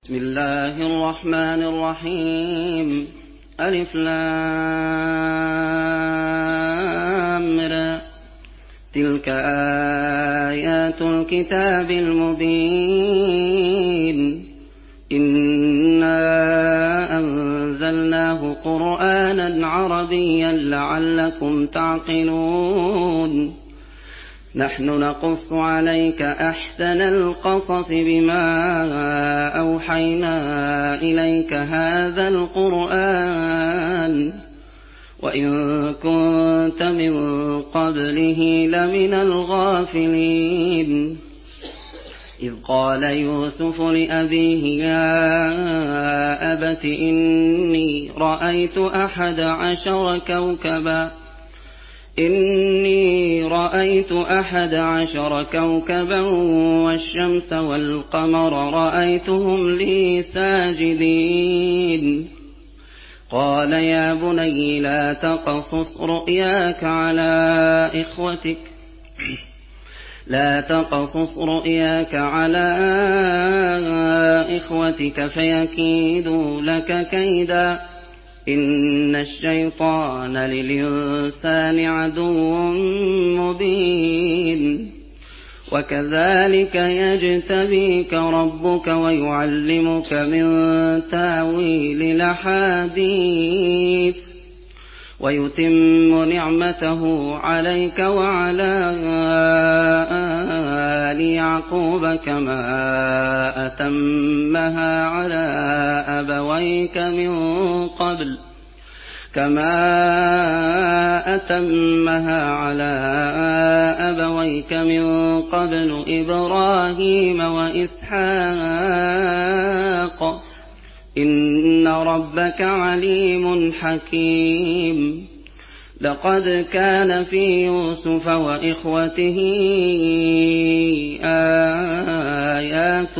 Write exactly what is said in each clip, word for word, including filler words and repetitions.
بسم الله الرحمن الرحيم. ألف لام را. تلك آيات الكتاب المبين. إنا أنزلناه قرآنا عربيا لعلكم تعقلون. نحن نقص عليك أحسن القصص بما أوحينا إليك هذا القرآن وإن كنت من قبله لمن الغافلين. إذ قال يوسف لأبيه يا أبت إني رأيت أحد عشر كوكبا إني رأيت أحد عشر كوكبا والشمس والقمر رأيتهم لي ساجدين. قال يا بني لا تقصص رؤياك على إخوتك لا تقصص رؤياك على إخوتك فيكيدوا لك كيدا إن الشيطان للإنسان عدو مبين. وكذلك يجتبيك ربك ويعلمك من تاويل الأحاديث ويتم نعمته عليك وعلى آل يعقوب كما أتمها على أبويك من قبل كما أتمها على أبويك من قبل إبراهيم وإسحاق إن ربك عليم حكيم. لقد كان في يوسف وإخوته آيات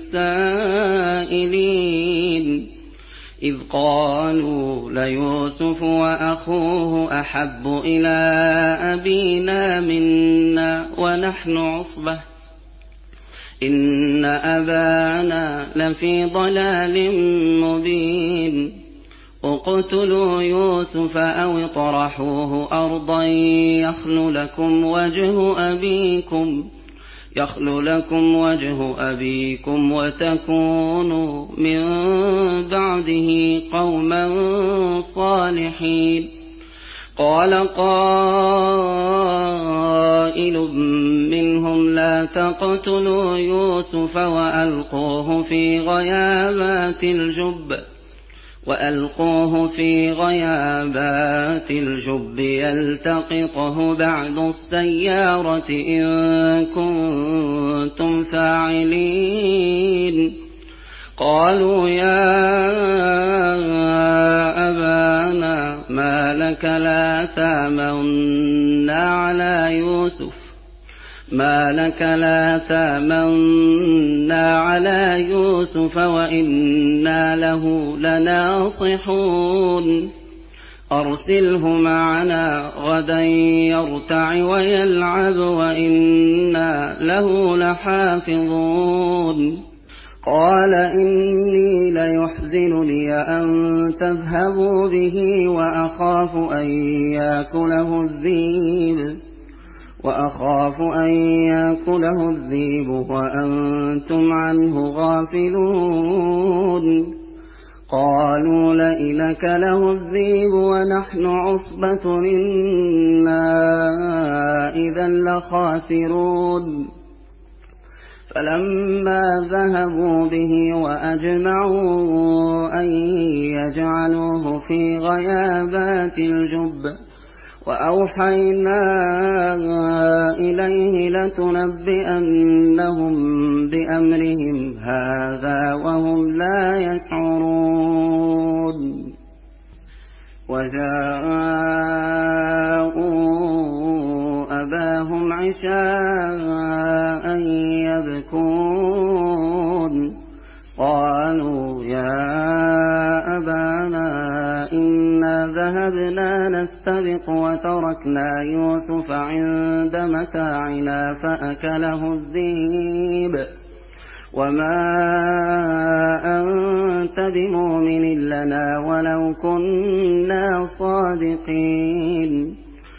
للسائلين إذ قالوا ليوسف وأخوه أحب إلى أبينا منا ونحن عصبة إن أبانا لفي ضلال مبين. اقتلوا يوسف أو اطرحوه أرضا يخل لكم وجه أبيكم يخل لكم وجه أبيكم وتكونوا من بعده قوما صالحين. قال قائل منهم لا تقتلوا يوسف وألقوه في غيابات الجب وألقوه في غيابات الجب يلتقطه بعض السيارة إن كنتم فاعلين. قالوا يا أبانا ما لك لا تأمنا على يوسف ما لك لا تأمنا على يوسف وإنا له لناصحون. أرسله معنا غدا يرتع ويلعب وإنا له لحافظون. قال إني ليحزنني أن تذهبوا به وأخاف أن يأكله الذئب وأخاف أن يأكله الذئب وأنتم عنه غافلون. قالوا لئن أكله الذئب ونحن عصبة إنا إذا لخاسرون. فلما ذهبوا به وأجمعوا أن يجعلوه في غيابات الجب وأوحينا إليه لتنبئنهم بأمرهم هذا وهم لا يشعرون. وجاءوا أباهم عشاء يبكون. قالوا يا أبانا إنا ذهبنا نستبق وتركنا يوسف عند متاعنا فأكله الذئب وما أنت بمؤمن لنا ولو كنا صادقين.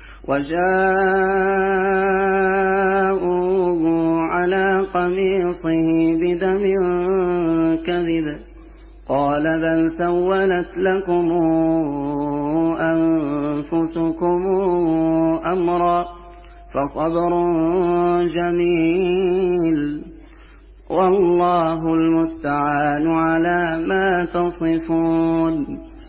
وجاءوا على قميصه بدم كذب قال بل سولت لكم أنفسكم أمرا فصبر جميل والله المستعان على ما تصفون.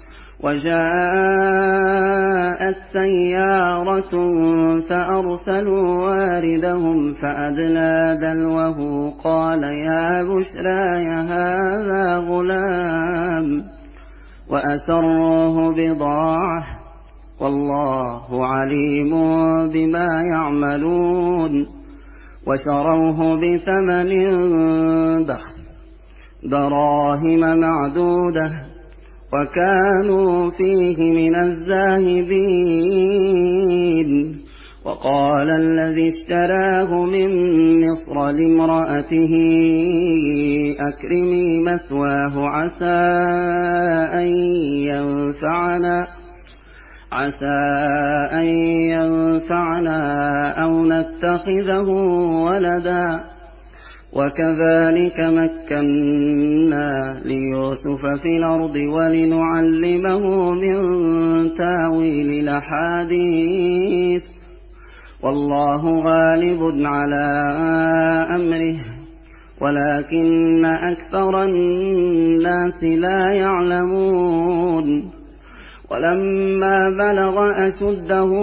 وجاءت سيارة فأرسلوا واردهم فأدلى دلوه قال يا بشرى هذا غلام وأسروه بضاعة والله عليم بما يعملون. وشروه بثمن بخس دراهم معدودة وكانوا فيه من الزاهدين. وقال الذي اشتراه من مصر لامرأته أكرمي مثواه عسى أن ينفعنا عسى أن ينفعنا أو نتخذه ولدا. وكذلك مكنا ليوسف في الأرض ولنعلمه من تاويل الأحاديث والله غالب على أمره ولكن أكثر الناس لا يعلمون. ولما بلغ أشده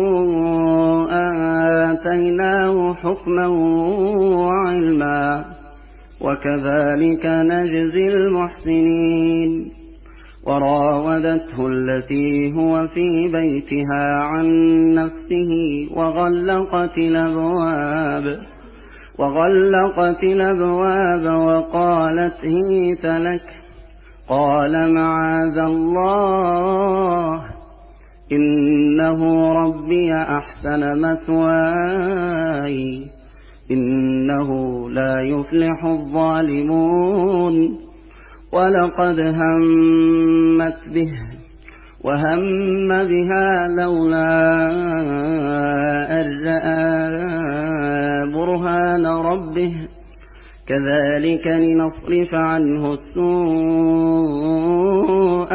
آتيناه حكما وعلما وكذلك نجزي المحسنين. وراودته التي هو في بيتها عن نفسه وغلقت الأبواب وغلقت الأبواب وقالت هيت لك قال معاذ الله إنه ربي أحسن مثواي إنه لا يفلح الظالمون. ولقد همت به وهم بها لولا أن رأى برهان ربه كذلك لنصرف عنه السوء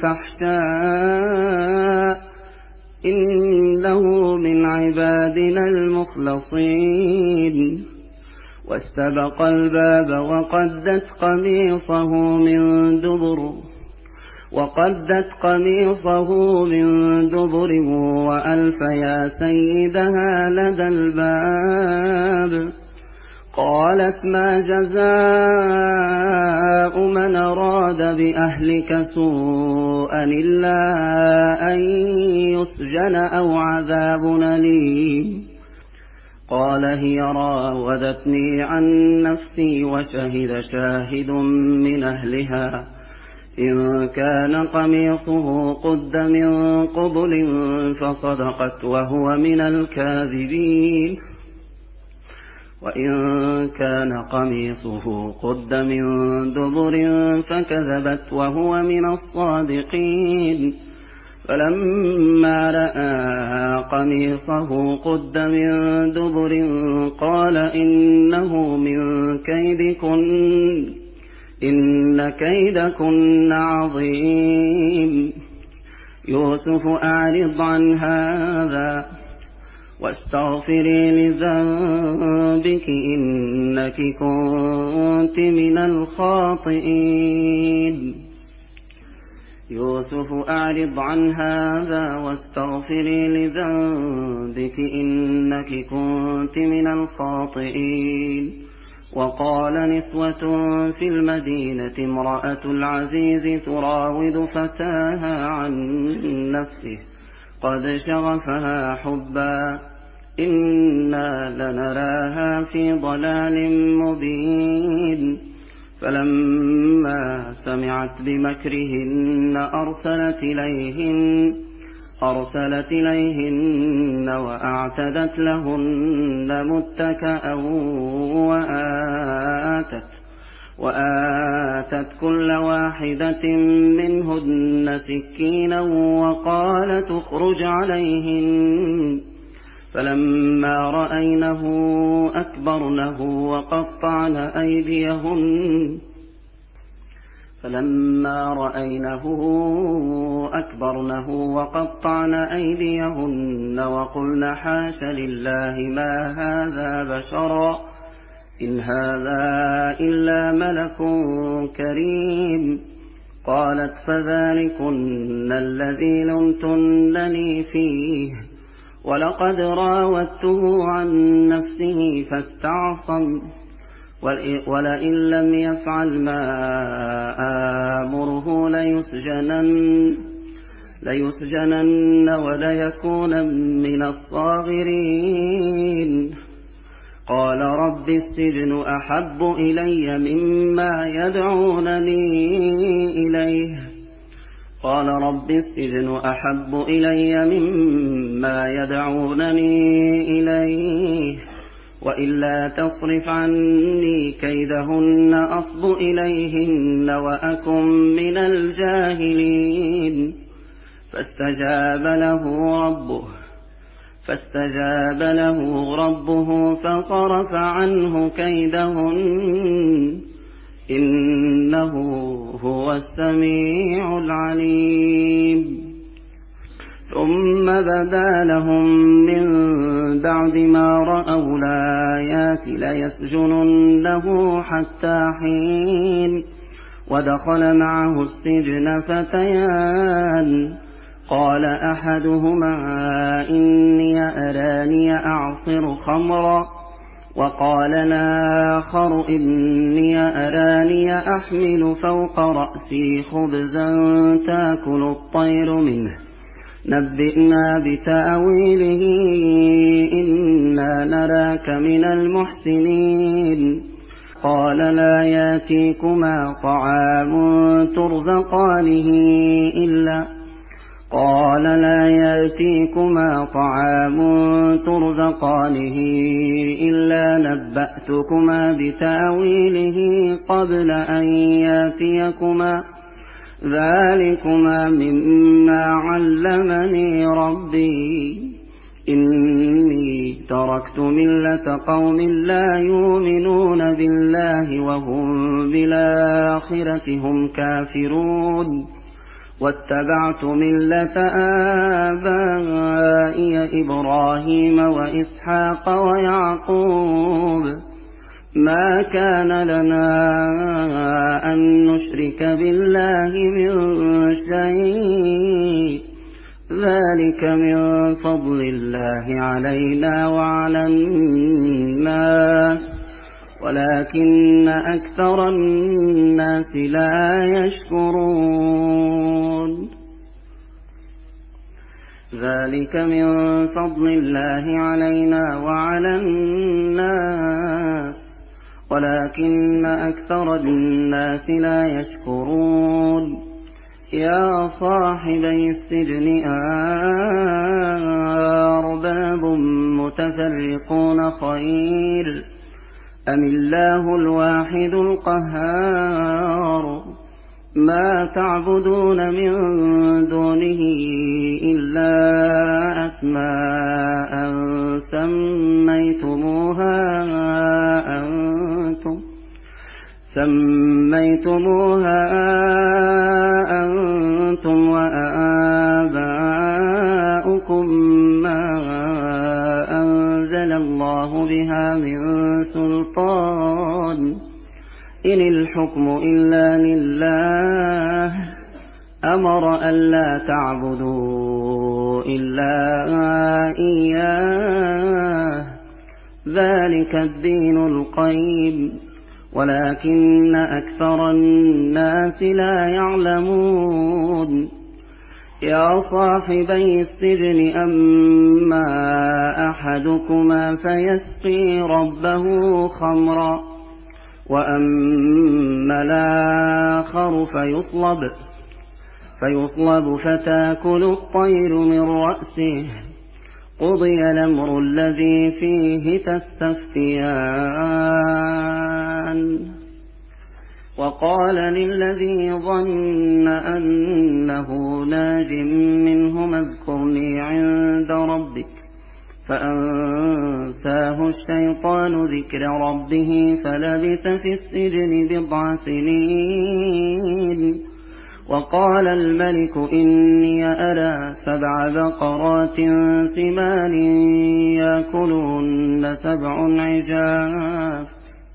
والفحشاء إنه من عبادنا المخلصين. واستبق الباب وقدت قميصه من دبر وقدت قميصه من دبر وألف يا سيدها لدى الباب. قالت ما جزاء من أراد بأهلك سوءا إلا أن يسجن أو عذاب أليم. قال هي راودتني عن نفسي وشهد شاهد من أهلها إن كان قميصه قد من قبل فصدقت وهو من الكاذبين وإن كان قميصه قد من دبر فكذبت وهو من الصادقين. فلما رأى قميصه قد من دبر قال إنه من كيدكن إن كيدكن عظيم. يوسف أعرض عن هذا واستغفري لذنبك إنك كنت من الخاطئين. يوسف أعرض عن هذا واستغفري لذنبك إنك كنت من الخاطئين. وقال نسوة في المدينة امرأة العزيز تراود فتاها عن نفسه قد شغفها حبا إنا لنراها في ضلال مبين. فلما سمعت بمكرهن أرسلت إليهن أرسلت إليهن وأعتدت لهن متكأ وآتت وآتت كل واحدة منهن سكينا وقالت اخرج عليهن فلما رأينه أكبرنه وقطعن أيديهن فلما رأينه أكبرنه وقطعن أيديهن وقلن حاش لله ما هذا بشرا إن هذا إلا ملك كريم. قالت فذلكن الذي لمتنني فيه ولقد راودته عن نفسه فاستعصم ولئن لم يفعل ما آمره ليسجنن, ليسجنن وليكون من الصاغرين. قال رب السجن أحب إلي مما يدعونني إليه قال رب السجن أحب إلي مما يدعونني إليه وإلا تصرف عني كيدهن أصب إليهن وأكن من الجاهلين. فاستجاب له ربه فاستجاب له ربه فصرف عنه كيدهن إنه هو السميع العليم. ثم بدا لهم من بعد ما رأوا الآيات ليسجننه حتى حين. ودخل معه السجن فتيان قال أحدهما إني أراني أعصر خمرا وقال الآخر إني أراني أحمل فوق رأسي خبزا تأكل الطير منه نبئنا بتأويله إنا نراك من المحسنين. قال لا يأتيكما طعام ترزقانه إلا قال لا يأتيكما طعام ترزقانه إلا نبأتكما بتأويله قبل أن يأتيكما ذلكما مما علمني ربي إني تركت ملة قوم لا يؤمنون بالله وهم بالآخرة هم كافرون واتبعت ملة آبائي إبراهيم وإسحاق ويعقوب ما كان لنا أن نشرك بالله من شيء ذلك من فضل الله علينا وعلى الناس ولكن أكثر الناس لا يشكرون. ذلك من فضل الله علينا وعلى الناس ولكن أكثر الناس لا يشكرون. يا صاحبي السجن أرباب متفرقون خير أم الله الواحد القهار ما تعبدون من دونه إلا أسماء سميتموها أنتم سميتموها أنتم وآباؤكم ما أنزل الله بها من سلطان إن الحكم إلا لله أمر ألا تعبدوا إلا إياه ذلك الدين القيم ولكن أكثر الناس لا يعلمون. يا صاحبي السجن أما أحدكما فيسقي ربه خمرا وأما الآخر فيصلب فيصلب فتاكل الطير من رأسه قضي الأمر الذي فيه تستفتيان وقال للذي ظن أنه ناج منهما اذكرني عند ربك فأنساه الشيطان ذكر ربه فلبث في السجن بضع سنين. وقال الملك إني أرى سبع بقرات سمان يأكلهن سبع عجاف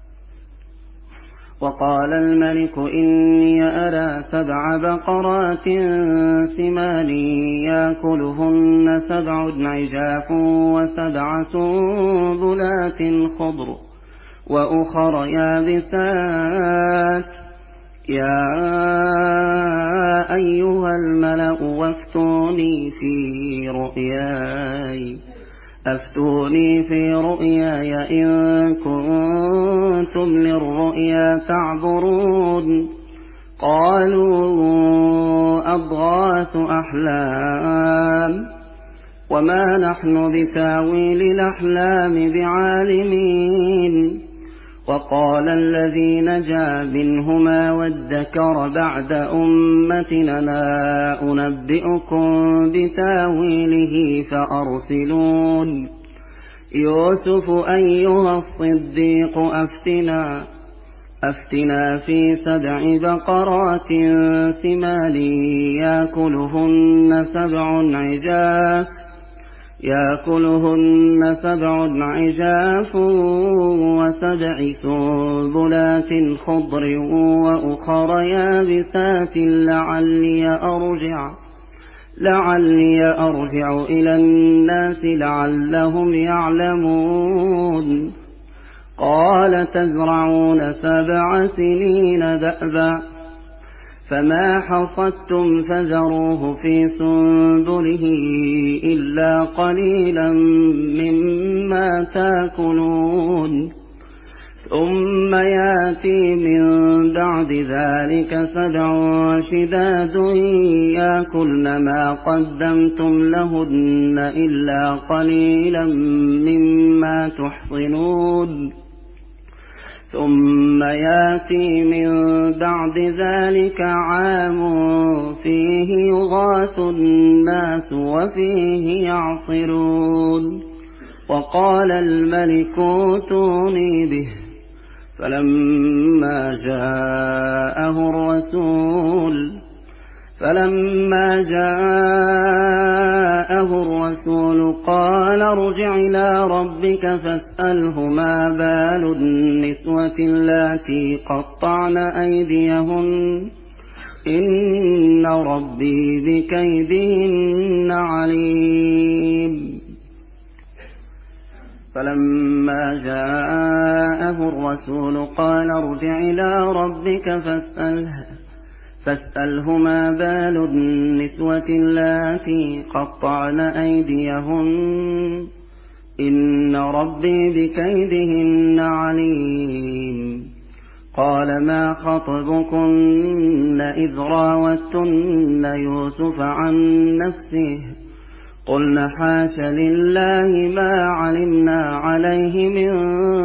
وقال الملك إني أرى سبع بقرات سمان يأكلهن سبع عجاف وسبع سنبلات خضر وأخر يابسات يا أيها الملأ وافتوني في رؤياي أفتوني في رؤياي إن كنتم للرؤيا تعبرون. قالوا أضغاث أحلام وما نحن بتاويل الأحلام بعالمين. وقال الذي نجا منهما وادكر بعد أمتنا لا أنبئكم بتاويله فأرسلون. يوسف أيها الصديق أفتنا أفتنا في سبع بقرات سمان يأكلهن سبع عجاف يأكلهن سبع عجاف وسبع سنبلات خضر وأخر يابسات لعلي أرجع لعلي أرجع إلى الناس لعلهم يعلمون. قال تزرعون سبع سنين دأبا فما حصدتم فذروه في سنبله إلا قليلا مما تأكلون ثم يأتي من بعد ذلك سبع شداد يأكلن ما قدمتم لهن إلا قليلا مما تحصنون ثم يأتي من بعد ذلك عام فيه يغاث الناس وفيه يعصرون. وقال الملك ائتوني به فلما جاءه الرسول فلما جاءه الرسول قال ارجع إلى ربك فاسأله ما بال النسوة اللاتي قطعن أيديهن إن ربي بكيدهن عليم. فلما جاءه الرسول قال ارجع إلى ربك فاسأله فاسأله ما بال النسوة اللاتي قطعن أيديهن إن ربي بكيدهن عليم. قال ما خطبكن إذ راوتن يوسف عن نفسه قلنا حاش لله ما علمنا عليه من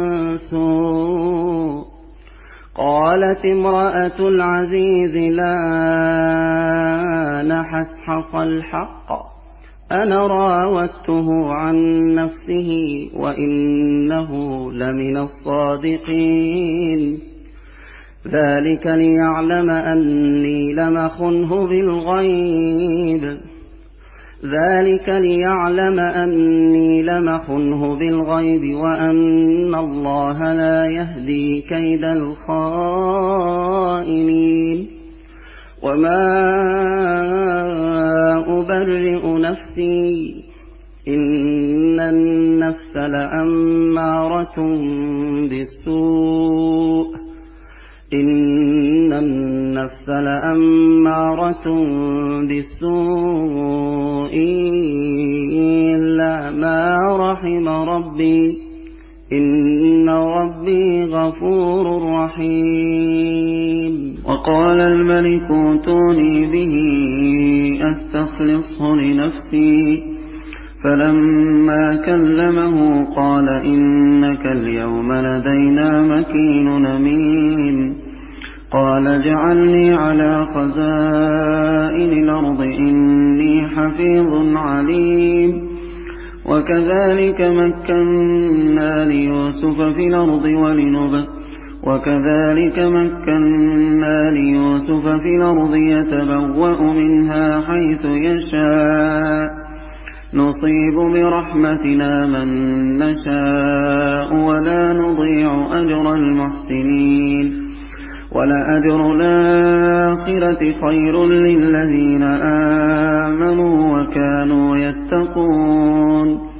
سوء. قالت امرأة العزيز لا نحسحص الحق أنا راودته عن نفسه وإنه لمن الصادقين ذلك ليعلم أني لم أخنه بالغيب ذلك ليعلم أني لم أخنه بالغيب وأن الله لا يهدي كيد الخائنين. وما أبرئ نفسي إن النفس لأمارة بالسوء إن النفس لأمارة بالسوء إلا ما رحم ربي إن ربي غفور رحيم. وقال الملك ائتوني به أستخلصه لنفسي فلما كلمه قال إنك اليوم لدينا مكين أمين. قال اجعلني على خزائن الأرض إني حفيظ عليم وكذلك مكنا ليوسف في الأرض ولنبوئه وكذلك مكنا ليوسف في الأرض يتبوأ منها حيث يشاء نصيب برحمتنا من نشاء ولا نضيع أجر المحسنين ولأجر الآخرة خير للذين آمنوا وكانوا يتقون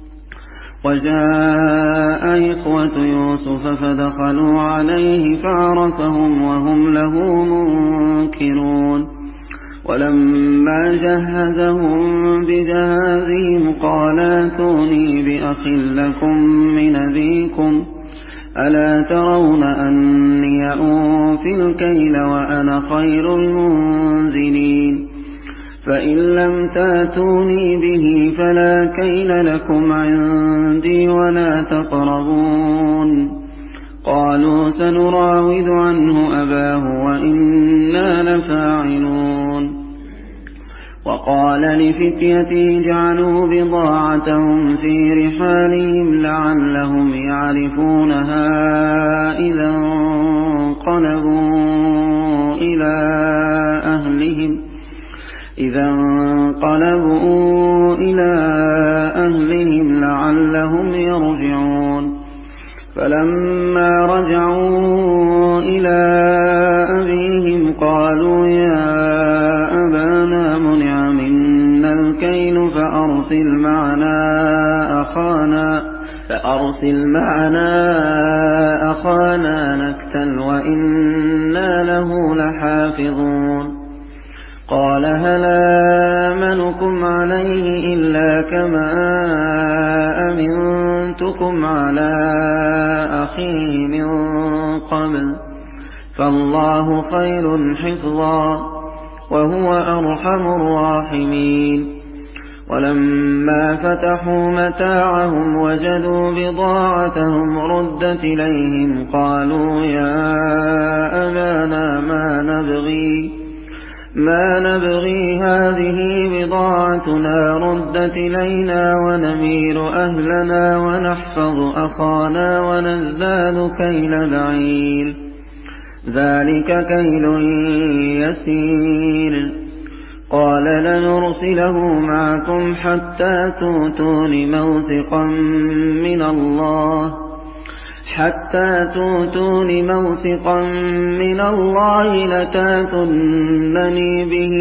وجاء إخوة يوسف فدخلوا عليه فعرفهم وهم له منكرون ولما جهزهم بجهازهم قال ائتوني بأخ لكم من أبيكم ألا ترون أني أوفي الكيل وأنا خير المنزلين فإن لم تاتوني به فلا كيل لكم عندي ولا تقربون قالوا سنراود عنه أباه وإنا لفاعلون وقال لفتيته جعلوا بضاعتهم في رحالهم لعلهم يعرفونها إذا انقلبوا إلى أهلهم إذا انقلبوا إلى أهلهم لعلهم يرجعون فلما رجعوا إلى أبيهم قالوا يا أبانا منع منا الكيل فأرسل معنا أخانا فأرسل معنا أخانا نكتل وإنا له لحافظون قال هل آمنكم عليه إلا كما أمنتكم على أخيه من قبل فالله خير حفظا وهو أرحم الراحمين ولما فتحوا متاعهم وجدوا بضاعتهم ردت إليهم قالوا يا أبانا ما نبغي ما نبغي هذه بضاعتنا ردت إلينا ونمير أهلنا ونحفظ أخانا ونزداد كيل بعير ذلك كيل يسير قال لنرسله معكم حتى تؤتون موثقا من الله حتى تؤتون موثقا من الله لتاتونني به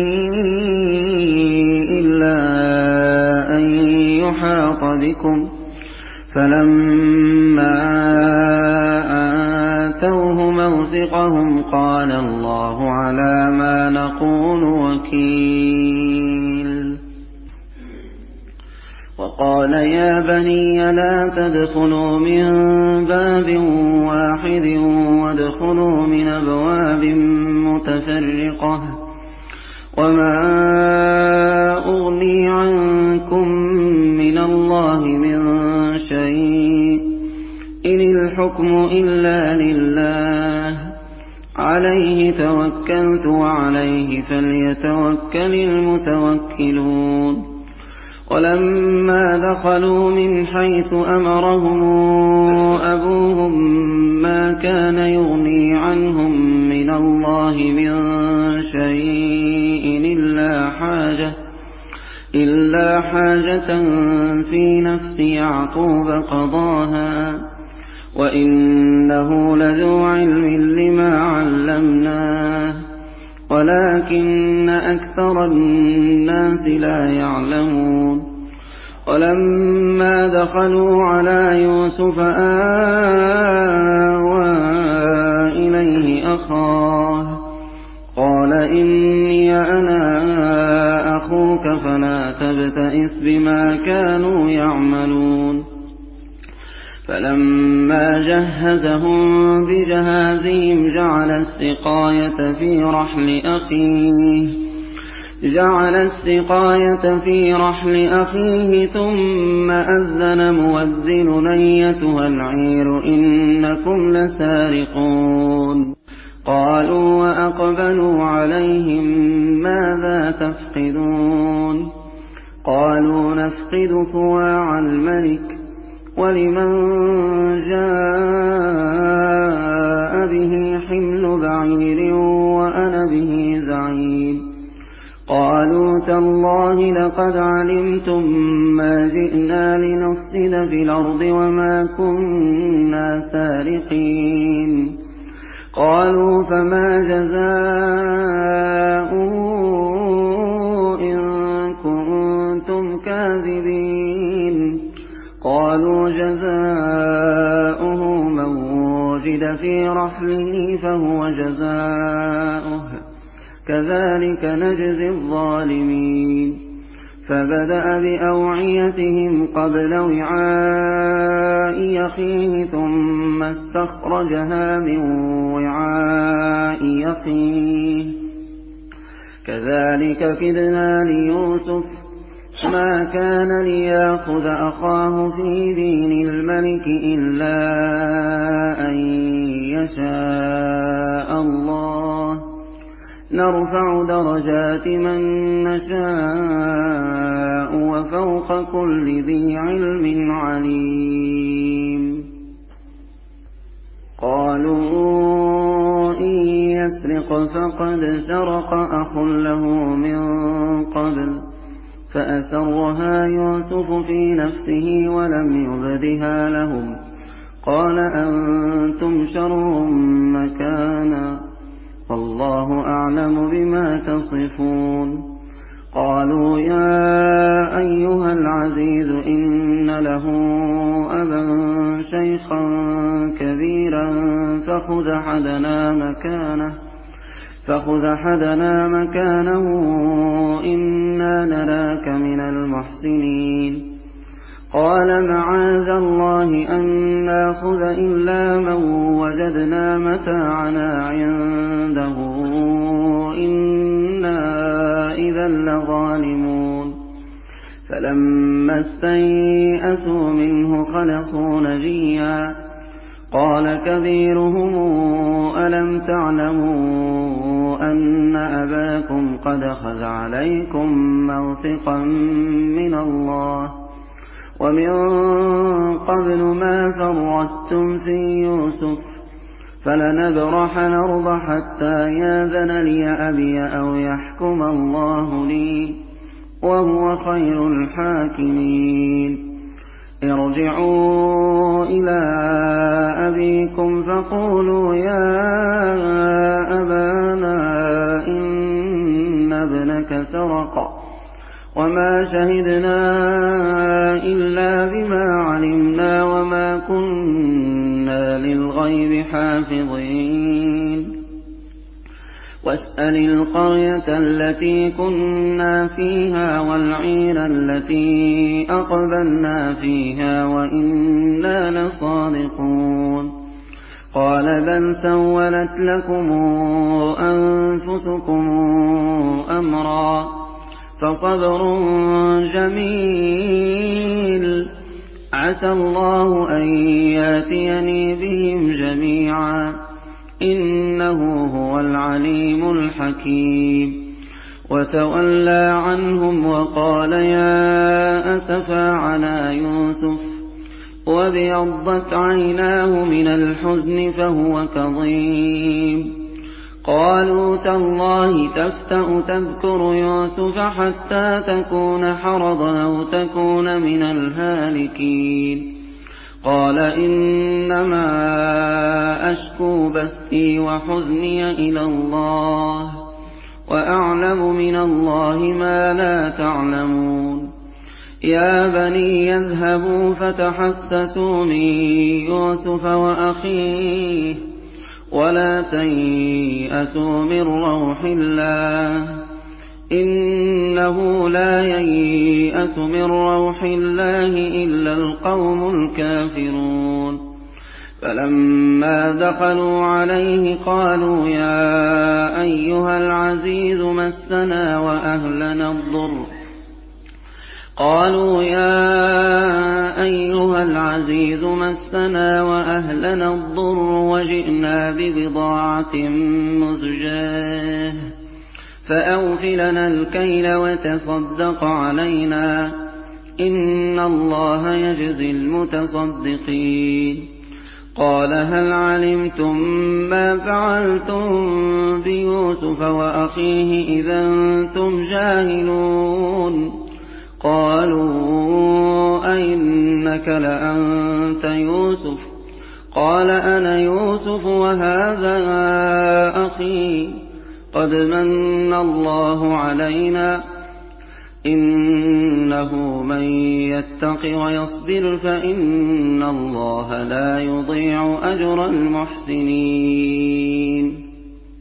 إلا أن يحاط بكم فلما آتوه موثقهم قال الله على ما نقول وكيل وقال يا بني لا تدخلوا من باب واحد وادخلوا من أبواب متفرقة وما أغني عنكم من الله من شيء إن الحكم إلا لله عليه توكلت وعليه فليتوكل المتوكلون ولما دخلوا من حيث أمرهم أبوهم ما كان يغني عنهم من الله من شيء إلا حاجة إلا حاجة في نفس يعقوب قضاها وإنه لذو علم لما علمناه ولكن أكثر الناس لا يعلمون ولما دخلوا على يوسف آوى إليه أخاه قال إني أنا أخوك فلا تبتئس بما كانوا يعملون فلما جهزهم بجهازهم جعل السقاية في رحل أخيه جعل السقاية في رحل أخيه ثم أذن مؤذن أيتها العير إنكم لسارقون قالوا وأقبلوا عليهم ماذا تفقدون قالوا نفقد صواع الملك ولمن جاء به حمل بعير وأنا به زعيم قالوا تالله لقد علمتم ما جئنا لنفسد في الأرض وما كنا سارقين قالوا فما جزاؤه إن كنتم كاذبين قالوا جزاؤه من وجد في رحله فهو جزاؤه كذلك نجزي الظالمين فبدأ بأوعيتهم قبل وعاء أخيه ثم استخرجها من وعاء أخيه كذلك كدنا ليوسف ما كان ليأخذ أخاه في دين الملك إلا أن يشاء الله نرفع درجات من نشاء وفوق كل ذي علم عليم قالوا إن يسرق فقد سرق أخ له من قبل فأسرها يوسف في نفسه ولم يبدها لهم قال أنتم شر مكانا والله أعلم بما تصفون قالوا يا أيها العزيز إن له أبا شيخا كبيرا فخذ أحدنا مكانه فخذ أحدنا مكانه إنا نراك من المحسنين قال معاذ الله أن ناخذ إلا من وجدنا متاعنا عنده إنا إذا لظالمون فلما استيئسوا منه خلصوا نجيا قال كبيرهم ألم تعلموا أن أباكم قد أخذ عليكم موثقا من الله ومن قبل ما فرطتم في يوسف فلنبرح الأرض حتى ياذن لي أبي أو يحكم الله لي وهو خير الحاكمين ارجعوا إلى أبيكم فقولوا يا أبانا إن ابنك سرق وما شهدنا إلا بما علمنا وما كنا للغيب حافظين واسأل القرية التي كنا فيها والعير التي أقبلنا فيها وإنا لصادقون قال بل سولت لكم أنفسكم أمرا فصبر جميل عسى الله أن ياتيني بهم جميعا إنه هو العليم الحكيم وتولى عنهم وقال يا أسفا على يوسف وابيضت عيناه من الحزن فهو كظيم قالوا تالله تفتأ تذكر يوسف حتى تكون حرضا أو تكون من الهالكين قال إنما أشكو بثي وحزني إلى الله وأعلم من الله ما لا تعلمون يا بني يذهبوا فتحسسوا من يوسف وأخيه ولا تيأسوا من روح الله إنه لا ييأس من روح الله إلا القوم الكافرون فلما دخلوا عليه قالوا يا أيها العزيز مسنا وأهلنا الضر قالوا يا أيها العزيز مسنا وأهلنا الضر وجئنا ببضاعة مزجاة فأوف لنا الكيل وتصدق علينا إن الله يجزي المتصدقين. قال هل علمتم ما فعلتم بيوسف وأخيه إذا أنتم جاهلون؟ قالوا أئنك لأنت يوسف؟ قال أنا يوسف وهذا أخي قد من الله علينا إنه من يتق ويصبر فإن الله لا يضيع أجر المحسنين.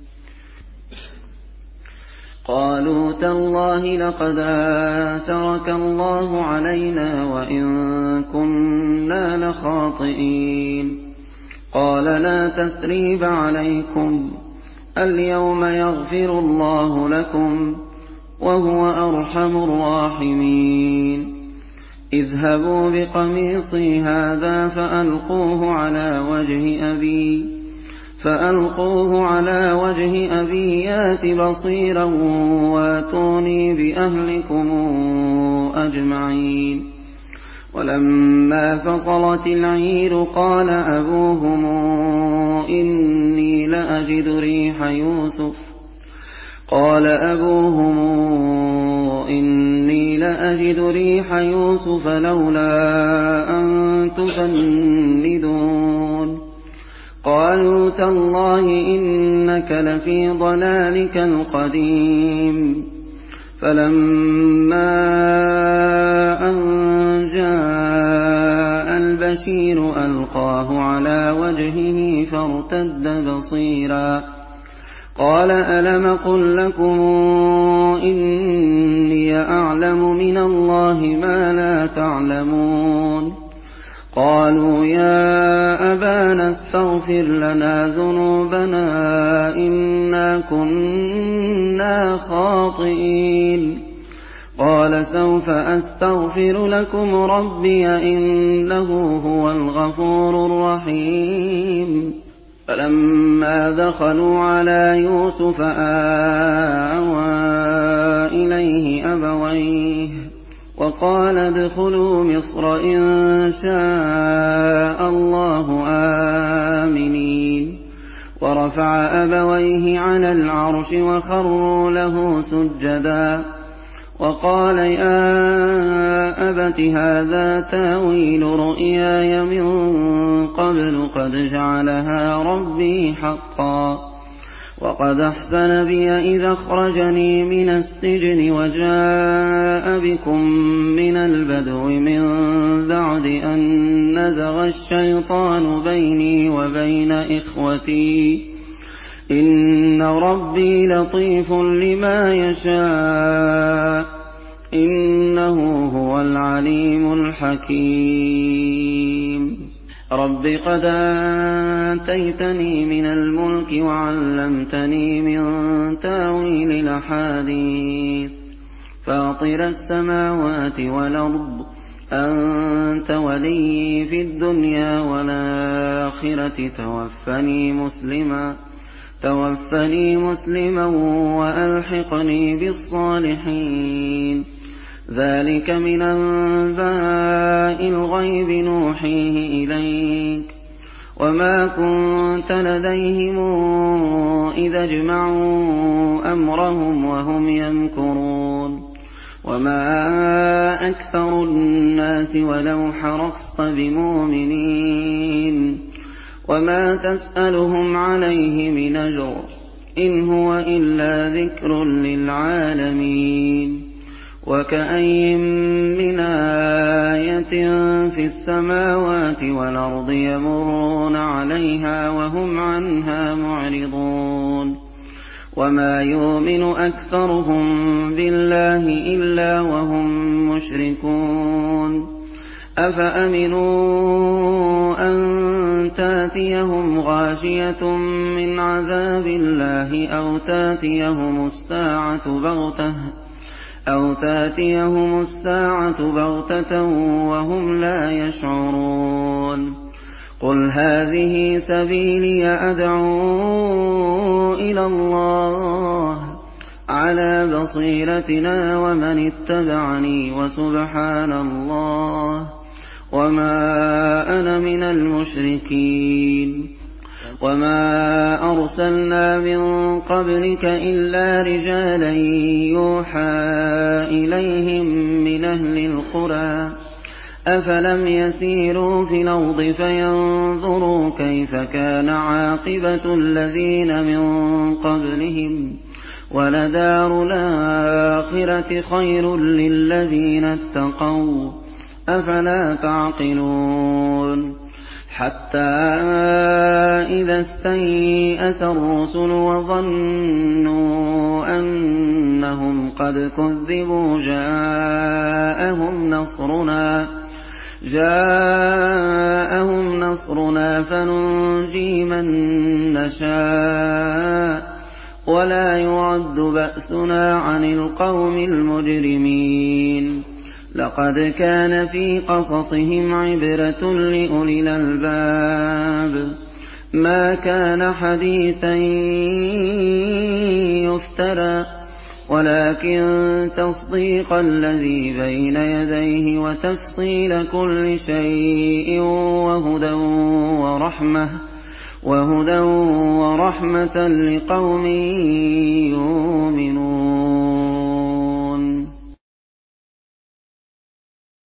قالوا تالله لقد آثرك الله علينا وإن كنا لخاطئين. قال لا تثريب عليكم اليوم يغفر الله لكم وهو أرحم الراحمين. اذهبوا بقميصي هذا فألقوه على وجه أبي فألقوه على وجه أبي يات بصيرا واتوني بأهلكم أجمعين. ولما فصلت العير قال أبوهم إني لأجد ريح يوسف قال أبوهم إني لأجد ريح يوسف لولا أن تفندون. قالوا تالله إنك لفي ضلالك القديم. فلما أن جاء البشير ألقاه على وجهه فارتد بصيرا قال ألم قل لكم إني أعلم من الله ما لا تعلمون؟ قالوا يا أبانا استغفر لنا ذنوبنا إنا كنا خاطئين. قال سوف أستغفر لكم ربي إنه هو الغفور الرحيم. فلما دخلوا على يوسف آوى إليه أبويه وقال ادخلوا مصر إن شاء الله آمنين. ورفع أبويه على العرش وخروا له سجدا وقال يا أبت هذا تاويل رؤياي من قبل قد جعلها ربي حقا وقد أحسن بي إذا أخرجني من السجن وجاء بكم من البدو من بعد أن نزغ الشيطان بيني وبين إخوتي إن ربي لطيف لما يشاء إنه هو العليم الحكيم. رب قد آتيتني من الملك وعلمتني من تاويل الأحاديث فاطر السماوات والأرض أنت ولي في الدنيا والآخرة توفني مسلما توفني مسلما وألحقني بالصالحين. ذلك من أنباء الغيب نوحيه إليك وما كنت لديهم إذا اجمعوا أمرهم وهم يمكرون وما أكثر الناس ولو حرصت بمؤمنين وما تسألهم عليه من أجر إن هو إلا ذكر للعالمين. وكأي من آية في السماوات والأرض يمرون عليها وهم عنها معرضون وما يؤمن أكثرهم بالله إلا وهم مشركون. أفأمنوا أن تاتيهم غاشية من عذاب الله أو تاتيهم الساعة بغتة أَوْ تَأْتِيَهُمُ السَّاعَةُ بَغْتَةً وَهُمْ لَا يَشْعُرُونَ قُلْ هَٰذِهِ سَبِيلِي أَدْعُو إِلَى اللَّهِ عَلَىٰ بَصِيرَةٍ وَمَنِ اتَّبَعَنِي وَسُبْحَانَ اللَّهِ وَمَا أَنَا مِنَ الْمُشْرِكِينَ وَمَا أَرْسَلْنَا مِن قَبْلِكَ إِلَّا رِجَالًا يُوحَىٰ إِلَيْهِم مِّنْ أَهْلِ الْقُرَىٰ أَفَلَمْ يَسِيرُوا فِي الْأَرْضِ فَيَنظُرُوا كَيْفَ كَانَ عَاقِبَةُ الَّذِينَ مِن قَبْلِهِمْ وَلَدَارُ الْآخِرَةِ خَيْرٌ لِّلَّذِينَ اتَّقَوْا ۗ أَفَلَا تَعْقِلُونَ حَتَّىٰ إِذَا اسْتَيْأَسَ الرُّسُلُ وَظَنُّوا أَنَّهُمْ قَدْ كُذِّبُوا جَاءَهُمْ نَصْرُنَا جاءهم نصرنا فننجي من نشاء ولا يرد بأسنا عن القوم المجرمين لقد كان في قصصهم عبرة لأولي الألباب ما كان حديثا يفترى ولكن تصديق الذي بين يديه وتفصيل كل شيء وهدى ورحمة وهدى ورحمة لقوم يؤمنون